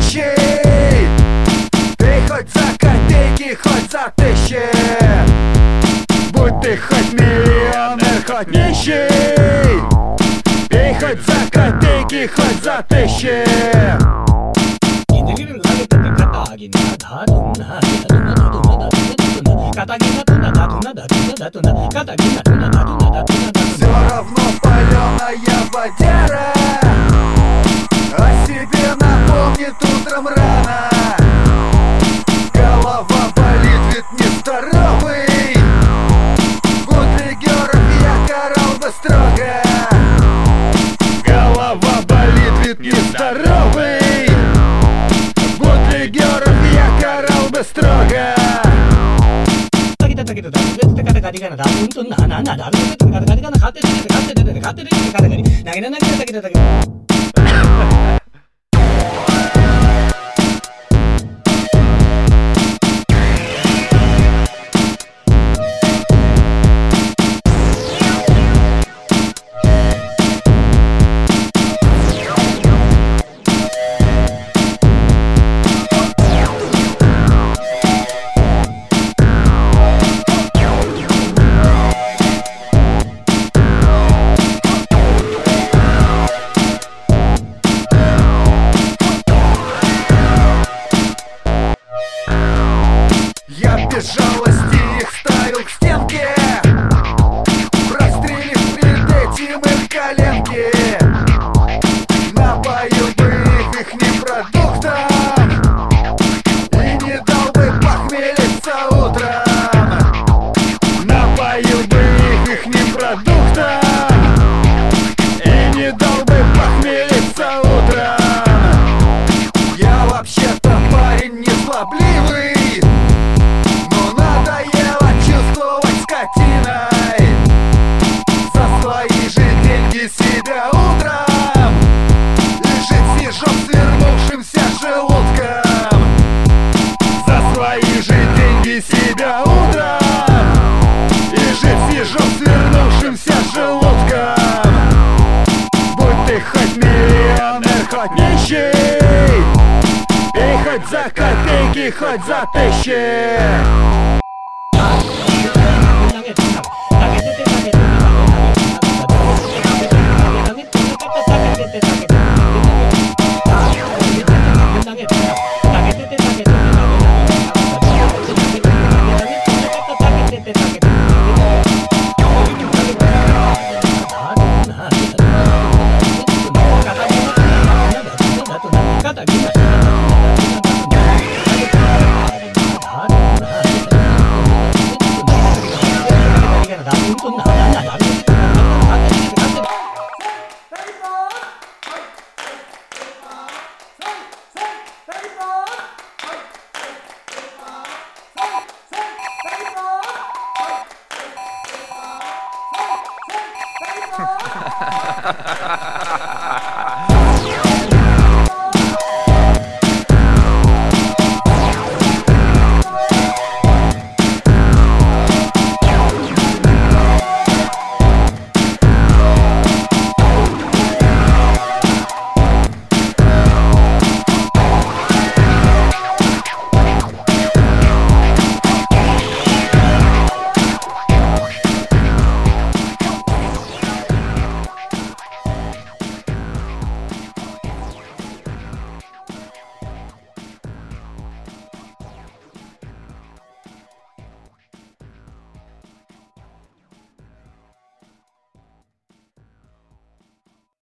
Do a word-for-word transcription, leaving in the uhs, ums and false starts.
нищий. Ты хоть за копейки, хоть за тысячи, будь ты хоть миллионер, хоть нищий. Ты хоть за копейки, хоть за тысячи. Все равно паленая водяра о себе напомнит утром рано. Голова болит, ведь нездоровый. Бутлегеров я карал бы строго. Голова болит, ведь нездоровый. Бутлегеров я карал бы строго. Без жалости их ставил к стенке, прострелив перед этим их коленки. Напоил бы их ихним продуктом и не дал бы похмелиться утром. Напоил бы их ихним продуктом и не дал бы похмелиться утром. Я вообще-то парень не злобливый, за свои же деньги себя утром и жить сижом свернувшимся желудком. За свои же деньги себя утром и жить сижом свернувшимся желудком. Будь ты хоть миллионер, хоть нищий, и хоть за копейки, хоть за тысячи. Ha ha ha ha.